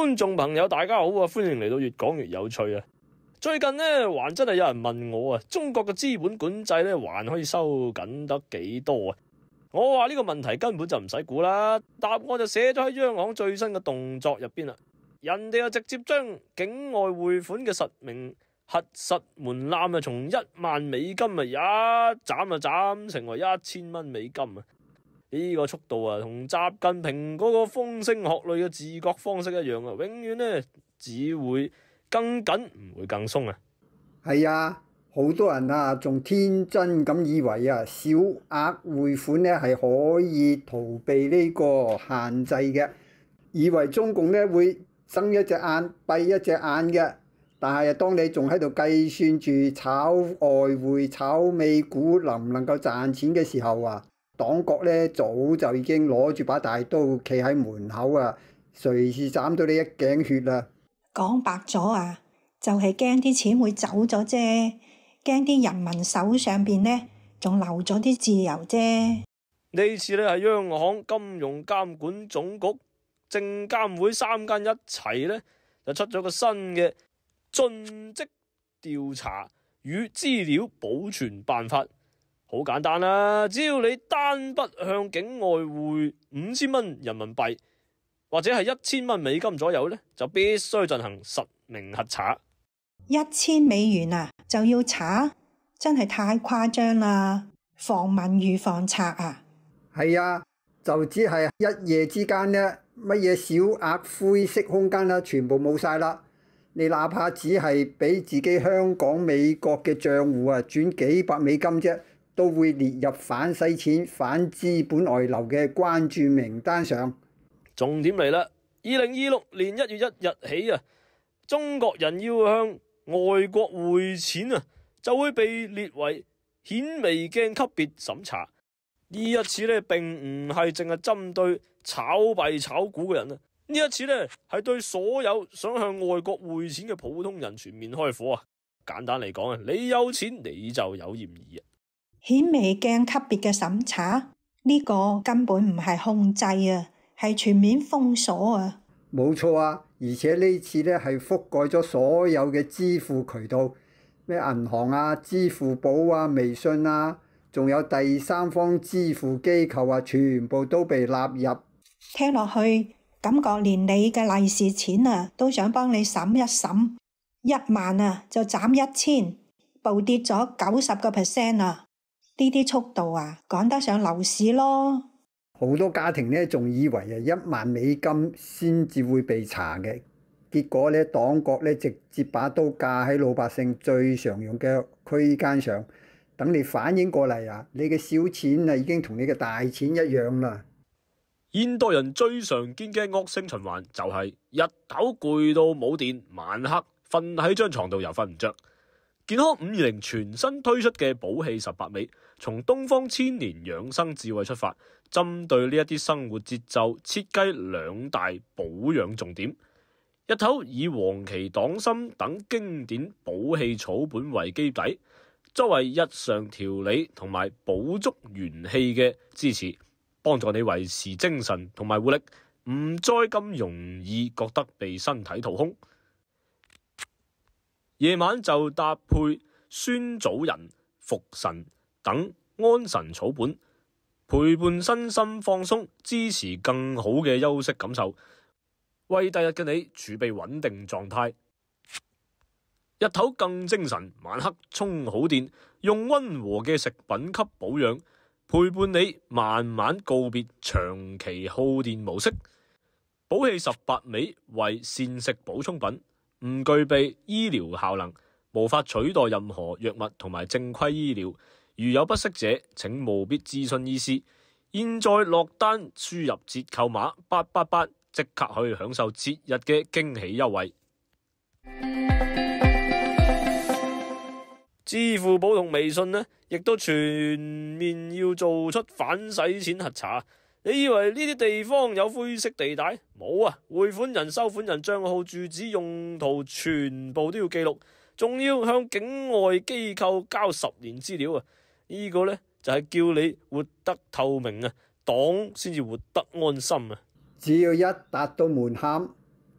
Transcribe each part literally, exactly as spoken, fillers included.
觀眾朋友大家好啊，歡迎嚟到越講越有趣啊！最近呢，還真係有人問我啊，中國嘅資本管制呢，還可以收緊得幾多啊？我話呢個問題根本就唔使估啦，答案就寫咗喺央行最新嘅動作入邊啦。人哋就直接將境外匯款嘅實名核實門檻啊，從一萬美金啊一斬就斬成為一千蚊美金啊！呢個速度啊，同習近平嗰個風聲鶴唳嘅治國方式一樣啊，永遠呢只會更緊，唔會更鬆啊！ 係啊，好多人啊，仲天真咁以為啊，小額匯款呢係可以逃避呢個限制嘅，以為中共呢會睜一隻眼閉一隻眼嘅。但係當你仲喺度計算住炒外匯、炒美股能唔能夠賺錢嘅時候啊，黨國咧早就已經攞住把大刀企喺門口啊，隨時斬到你一頸血啦！ 講白咗啊，就係驚啲錢會走咗啫，驚啲人民手上邊呢仲留咗啲自由啫。 呢次咧係央行、金融監管總局、證監會三間一齊咧就出咗個新嘅盡職調查與資料保存辦法。好簡單啦，只要你單筆向境外匯五千蚊人民幣或者係一千蚊美金左右咧，就必須進行實名核查。 一千美元啊，就要查，真係太誇張啦！防民如防賊啊！ 係啊，就只係一夜之間呢，乜嘢小額灰色空間啦，全部冇晒啦。你哪怕只係俾自己香港、美國嘅賬戶啊轉幾百美金啫，都會列入反洗錢、反資本外流嘅關注名單上。 重點嚟啦！二零二六年一月一日起啊，中國人要向外國匯錢啊，就會被列為顯微鏡級別審查。呢一次咧，並唔係淨係針對炒幣炒股嘅人啊，呢一次咧係對所有想向外國匯錢嘅普通人全面開火啊！簡單嚟講啊，你有錢你就有嫌疑啊！ 顯微鏡級別嘅審查，呢個根本唔係控制啊，係全面封鎖啊！ 冇錯啊，而且呢次咧係覆蓋咗所有嘅支付渠道，咩銀行啊、支付寶啊、微信啊，仲有第三方支付機構啊，全部都被納入。 聽落去，感覺連你嘅利是錢啊，都想幫你審一審，一萬啊就斬一千，暴跌咗九十個 percent 啊！呢啲速度啊，趕得上樓市咯。 好多家庭咧，仲以為啊一萬美金先至會被查嘅，結果咧黨國咧直接把刀架喺老百姓最常用嘅區間上，等你反應過嚟啊，你嘅小錢啊已經同你嘅大錢一樣啦。 現代人最常見嘅惡性循環就係日頭攰到冇電，晚黑瞓喺張床度又瞓唔着。健康五二零全新推出嘅寶氣十八味，從東方千年養生智慧出發，針對呢一啲生活節奏，設計兩大保養重點。日頭以黃芪、黨參等經典補氣草本為基底，作為日常調理同埋補足元氣嘅支持，幫助你維持精神同埋活力，唔再咁容易覺得被身體掏空。夜晚就搭配酸棗仁、茯神等安神草本，陪伴身心放鬆，支持更好嘅休息感受，為第日嘅你儲備穩定狀態。日頭更精神，晚黑充好電，用溫和嘅食品級保養，陪伴你慢慢告別長期耗電模式。寶氣十八味為膳食補充品，唔具備醫療效能，無法取代任何藥物同埋正規醫療。如有不適者，請務必諮詢醫師。現在落單輸入折扣碼八八八，即刻可以享受節日嘅驚喜優惠。支付寶同微信呢，亦都全面要做出反洗錢核查。你以為呢啲地方有灰色地帶？冇啊！匯款人、收款人賬號、住址、用途全部都要記錄，仲要向境外機構交十年資料啊！呢個呢，就係叫你活得透明啊，黨先至活得安心啊！ 只要一達到門檻，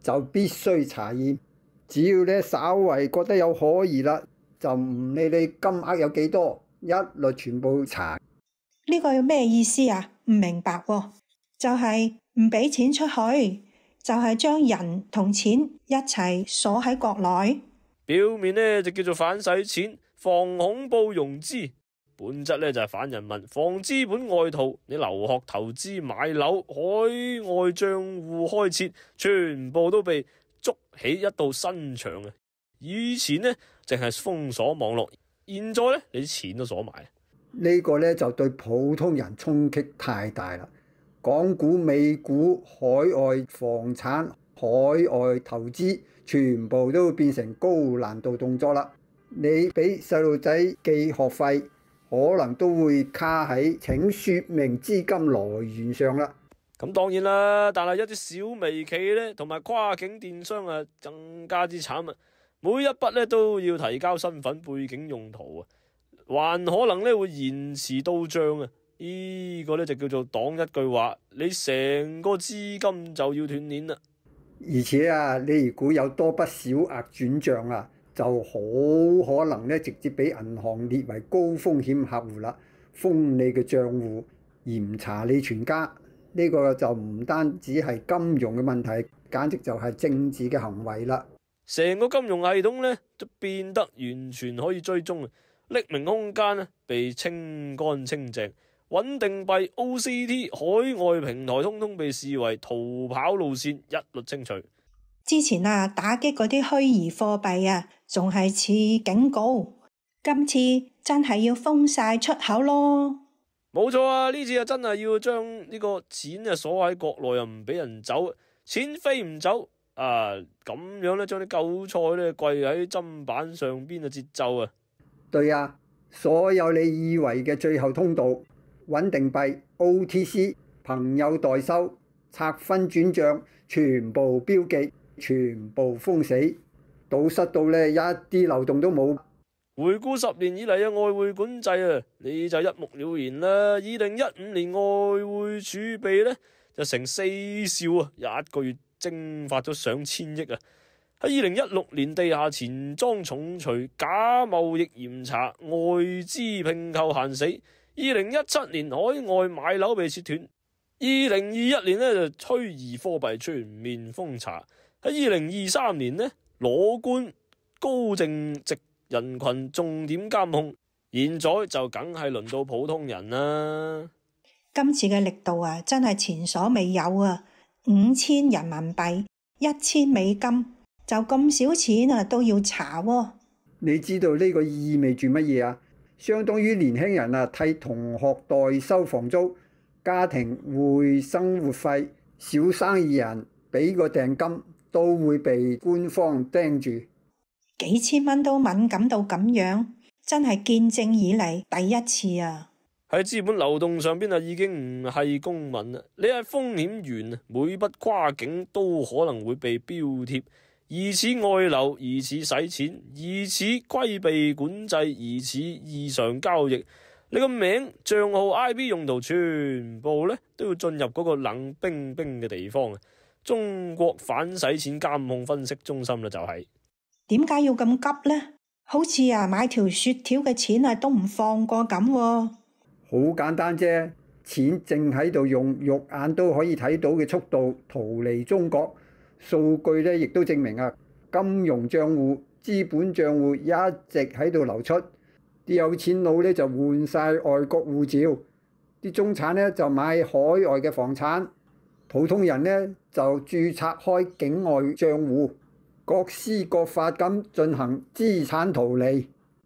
就必須查驗。只要咧稍為覺得有可疑啦，就唔理你金額有幾多，一律全部查。 呢個有咩意思啊？唔明白喎。就係唔俾錢出去，就係將人同錢一齊鎖喺國內。 表面呢就叫做反洗錢、防恐怖融資，本質呢就係反人民、防資本外逃。你留學、投資、買樓、海外賬戶開設，全部都被築起一道新牆啊！以前呢淨係封鎖網絡，現在呢你啲錢都鎖埋。 呢個呢就對普通人衝擊太大啦。港股、美股、海外房產、海外投資，全部都會變成高難度動作啦。你俾細路仔寄學費，可能都會卡喺請説明資金來源上啦。 咁當然啦，但係一啲小微企咧，同埋跨境電商啊，更加之慘啊！每一筆咧都要提交身份背景用途啊，還可能咧會延遲到帳啊！呢個咧就叫做擋一句話，你成個資金就要斷鏈啦。 而且啊，你如果有多筆小額轉帳啊，就好可能咧直接俾銀行列為高風險客戶啦，封你嘅帳戶，嚴查你全家。呢個就唔單止係金融嘅問題，簡直就係政治嘅行為啦。 成個金融系統咧都變得完全可以追蹤啊，匿名空間咧被清乾清淨，穩定幣、O C T、海外平台通通被視為逃跑路線，一律清除。 之前啊，打擊嗰啲虛擬貨幣啊，仲係似警告，今次真係要封晒出口咯。 冇錯啊！呢次啊真係要將呢個錢啊鎖喺國內，又唔俾人走，錢飛唔走啊！咁樣咧，將啲韭菜咧跪喺砧板上邊嘅節奏啊！ 對啊，所有你以為嘅最後通道，穩定幣、O T C、朋友代收、拆分轉賬，全部標記，全部封死，堵塞到咧一啲漏洞都冇。 回顧十年以嚟嘅外匯管制啊，你就一目了然啦。二零一五年外匯儲備咧就成四兆啊，一個月蒸發咗上千億啊。喺二零一六年地下錢莊重錘、假貿易嚴查、外資併購限死。二零一七年海外買樓被切斷。二零二一年呢，就虛擬貨幣全面封查。喺二零二三年呢，裸官高淨值人群重點監控，現在就梗係輪到普通人啦。 今次嘅力度啊，真係前所未有啊！五千人民幣，一千美金，就咁少錢啊都要查喎。 你知道呢個意味住乜嘢啊？相當於年輕人啊替同學代收房租，家庭匯生活費，小生意人俾個訂金都會被官方盯住。 幾千蚊都敏感到咁樣，真係見證以嚟第一次啊！ 喺資本流動上邊啊，已經唔係公民啦，你係風險員啊，每筆跨境都可能會被標貼，疑似外流、疑似洗錢、疑似規避管制、疑似異常交易，你個名、賬號、I P 用途全部咧都要進入嗰個冷冰冰嘅地方啊！中國反洗錢監控分析中心啦，就係。 點解要咁急呢？好似啊買條雪條嘅錢啊都唔放過咁喎。 好簡單啫，錢正喺度用肉眼都可以睇到嘅速度逃離中國。數據咧亦都證明啊，金融帳戶、資本帳戶一直喺度流出。啲有錢佬咧就換晒外國護照，啲中產咧就買海外嘅房產，普通人咧就註冊開境外帳戶。各施各法咁進行資產逃離。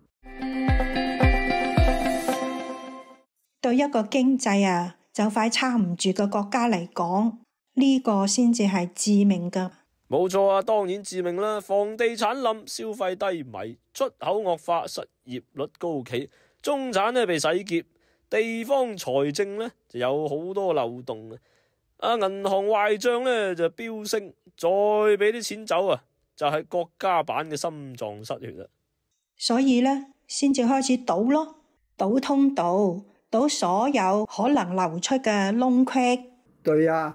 對一個經濟啊就快撐唔住嘅國家嚟講，呢個先至係致命噶。 冇錯啊，當然致命啦！房地產冧，消費低迷，出口惡化，失業率高企，中產咧被洗劫，地方財政咧就有好多漏洞啊！啊，銀行壞賬咧就飆升，再俾啲錢走啊！就係國家版嘅心臟失血啦， 所以咧先至開始賭咯，賭通道，賭所有可能流出嘅窿隙。 對啊，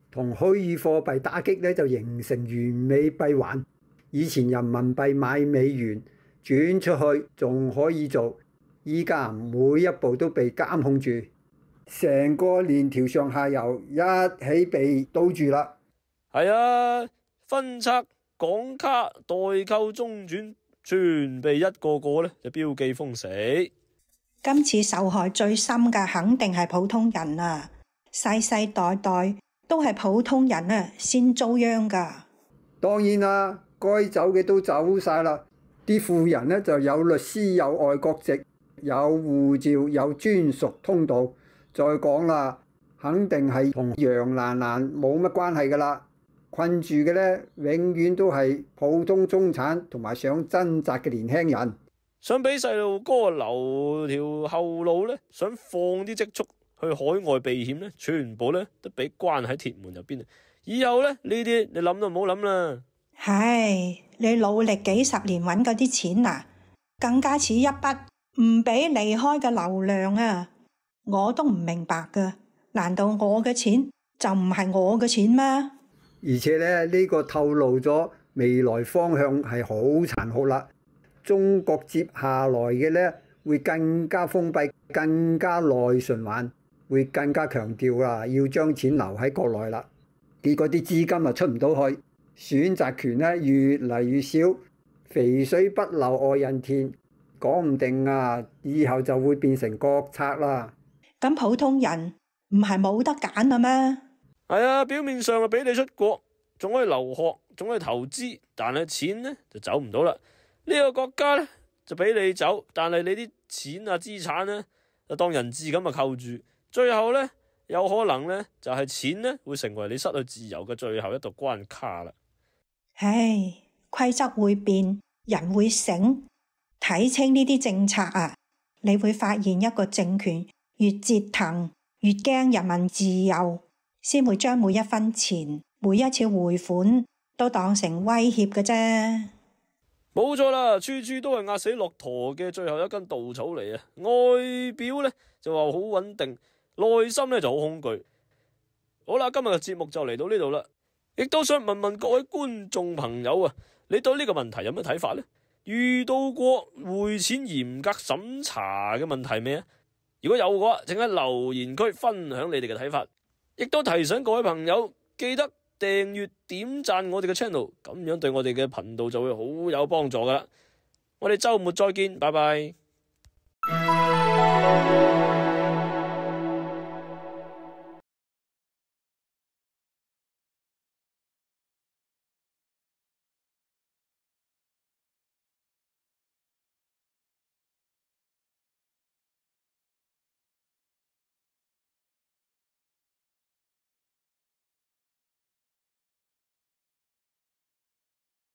同虛擬貨幣打擊咧，就形成完美閉環。以前人民幣買美元轉出去仲可以做，依家每一步都被監控住，成個鏈條上下游一起被堵住啦。 係啊，分拆、港卡、代購、中轉，全被一個個咧就標記封死。 今次受害最深嘅肯定係普通人啊，世世代代都係普通人啊先遭殃噶。 當然啦，該走嘅都走晒啦。啲富人呢就有律師、有外國籍、有護照、有專屬通道。再講啦，肯定係同楊蘭蘭冇乜關係噶啦。困住嘅呢，永遠都係普通中產同埋想掙扎嘅年輕人， 想俾細路哥留條後路呢，想放啲積蓄去海外避險呢，全部呢都俾關喺鐵門入邊。以後呢，呢啲你諗都唔好諗啦。 唉，你努力幾十年揾嗰啲錢啊，更加似一筆唔俾離開嘅流量啊！我都唔明白噶，難道我嘅錢就唔係我嘅錢咩？ 而且咧，呢個透露咗未來方向係好殘酷啦。中國接下來嘅呢會更加封閉，更加內循環，會更加強調啦，要將錢留喺國內啦。結果啲資金啊出唔到去，選擇權呢越嚟越少，肥水不流外人田，講唔定啊，以後就會變成國策啦。 咁普通人唔係冇得揀啦咩？ 係啊，表面上啊俾你出國，仲可以留學，仲可以投資，但係錢呢就走唔到啦。呢個國家呢就俾你走，但係你啲錢啊資產呢就當人質咁啊扣住，最後呢有可能呢就係錢呢會成為你失去自由嘅最後一道關卡啦。 唉，規則會變，人會醒，睇清呢啲政策啊，你會發現一個政權越折騰，越驚人民自由，先會將每一分錢、每一次匯款都當成威脅嘅啫。 冇錯啦，處處都係壓死駱駝嘅最後一根稻草嚟啊！外表呢就話好穩定，內心呢就好恐懼。好啦，今日嘅節目就嚟到呢度啦，亦都想問問各位觀眾朋友啊，你對呢個問題有咩睇法呢？遇到過匯錢嚴格審查嘅問題未啊？如果有嘅話，請喺留言區分享你哋嘅睇法，亦都提醒各位朋友記得訂閱、點讚我哋嘅 channel， 咁樣對我哋嘅頻道就會好有幫助噶啦。我哋周末再見，拜拜。